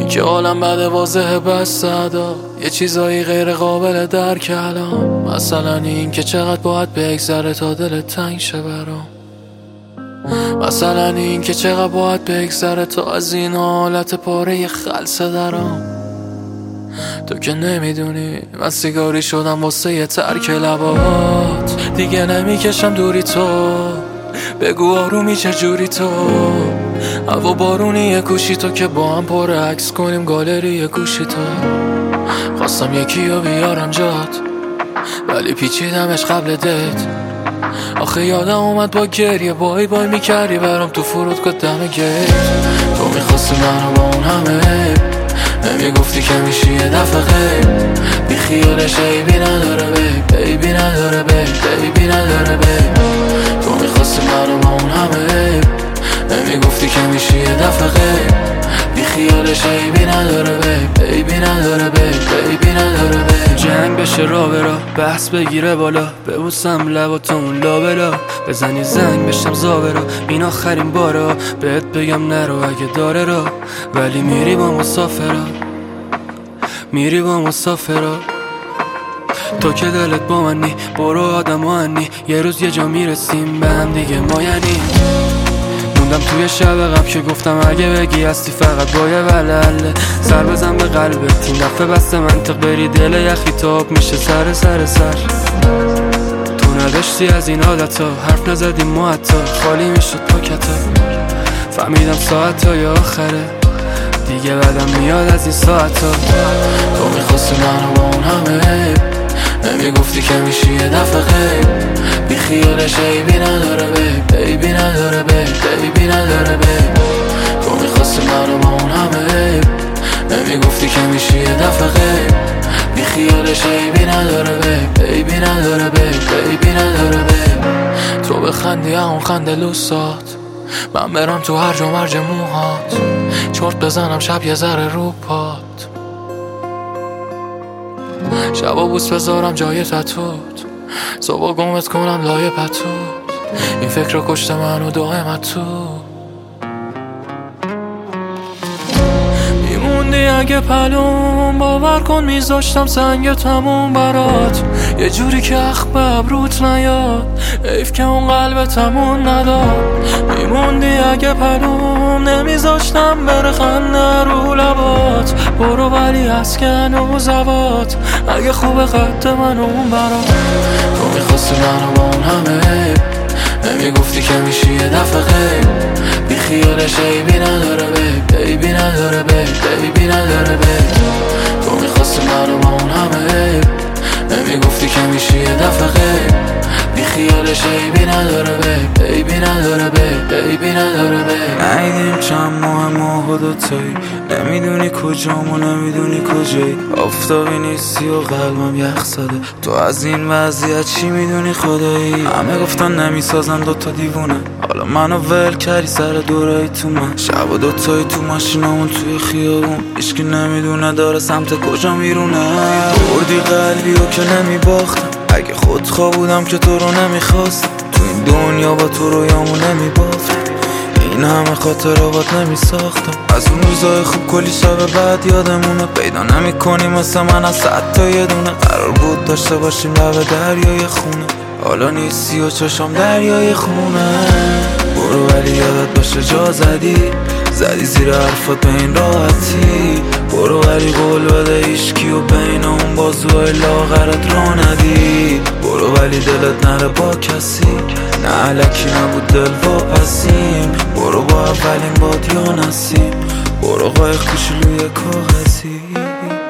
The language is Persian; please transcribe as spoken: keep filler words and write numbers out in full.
که عالم بده واضحه بس صدا یه چیزایی غیر قابل درک الان. مثلا این که چقدر باید بگذره تا دلت تنگ شه برام. مثلا این که چقدر باید بگذره تا از این حالت پاره خلصه درام. تو که نمیدونی من سیگاری شدم واسه یه ترک لبات. دیگه نمیکشم دوری تو، بگو آرومی چجوری تو. هوا بارونی یه گوشی تو که با هم پر عکس کنیم گالری یه گوشی تو. خواستم یکی رو بیارم جات ولی پیچیدمش قبل دت. آخه یادم اومد با گریه بای بای میکردی برام تو فرودگاه دم گیت. تو میخواستی منو با اون همه نمیگفتی که میشی یه دفعه غیب. بی خیالش عیبی نداره بی بیبی نداره بی بیبی نداره بی. تو میخواستی منو با اون همه نمیگفتی که میشی یه دفعه غیب. بی خیالش عیبی نداره بی بیبی نداره بی بیبی نداره بی. جنگ بشه را برا بحث بگیره بالا ببوسم لباتو اون لابلا بزنی زنگ بشم زابرا این آخرین بارا بهت بگم نرو اگه داره را. ولی میری با مسافرا میری با مسافرا. تو که دلت با منی برو آدم آنی یه روز یه جا میرسیم به هم دیگه ما. یعنی موندم توی شب غم که گفتم اگه بگی هستی فقط با یه ولله سر بزن به قلبت. این دفعه بسته منطق بری دل یخی تاب میشه سر سر سر. تو نداشتی از این عادتا حرف نزدیم ما حتی خالی میشد پاکتا. فهمیدم ساعتای آخره دیگه بعدم میاد از این ساعتا. تو میخواستی منو با اون همه نمیگفتی که میشی یه دفعه غیب. بی خیالش عیبی نداره بی بیبی نداره بی بیبی نداره بی. تو میخواستی منو با اون همه نمیگفتی که میشی یه دفعه غیب. بی خیالش عیبی نداره بی بیبی نداره بی بیبی نداره بی. تو بخندی اون خنده لوسات من برم تو هرج و مرج موهات. چرت بزنم شب یه ذره رو پات. شبا بوس بذارم جای تتوت صبح گمت کنم لای پتوت. این فکر رو کشته منو دائمت تو. میموندی اگه پلوم باور کن میذاشتم سنگ تموم برات. یه جوری که اخ به ابروت نیاد حیف که اون قلب تموم نداد. میموندی اگه پلوم نمیذاشتم بره خنده رو لبات. برو ولی اسکن و زبات اگه خوبه قد من اون برات. تو میخواستی منو با اون همه نمیگفتی که میشی یه دفعه غیب. بی خیالش عیبی نداره بی بیبی نداره بی بیبی نداره بی. تو میخواستی منو با اون همه نمیگفتی که میشی یه دفعه غیب. بی خیالش عیبی نداره بی بیبی نداره بی بیبی نداره بی. نهیدیم چند ماه ماه و دوتایی نمیدونی کجام و نمیدونی کجایی. آفتابی نیستی و قلبم یخ زده تو از این وضعیت چی میدونی خدایی. همه گفتن نمیسازن دوتا دیوونه حالا منو ول کردی سر دورایی تو من. شب و دوتایی تو ماشینامون توی خیابون هیچکی نمیدونه داره سمت کجا میرونه. بردی قلبی و که نمیباختم اگه خودخواه بودم که تو رو نمیخواستم. تو این دنیا با تو رویامو نمیبافتم این همه خاطرات نمیساختم. از اون روزای خوب کلی شب بعد یادمونه پیدا نمی کنیم مثل من از صد تا یه دونه. قرار بود داشته باشیم لب دریای خونه حالا نیستی و چشم دریای خونه. برو ولی یادت باشه جا زدی زدی زیر حرفات به این راحتی. برو ولی قول بده ایشکی و بین اون بازوهای لاغرت را ندی. برو ولی دلت نره با کسی نه علکی نبود دل واپسیم. برو با اولین باد یا نسیم برو قایق کوچولوی کاغذی.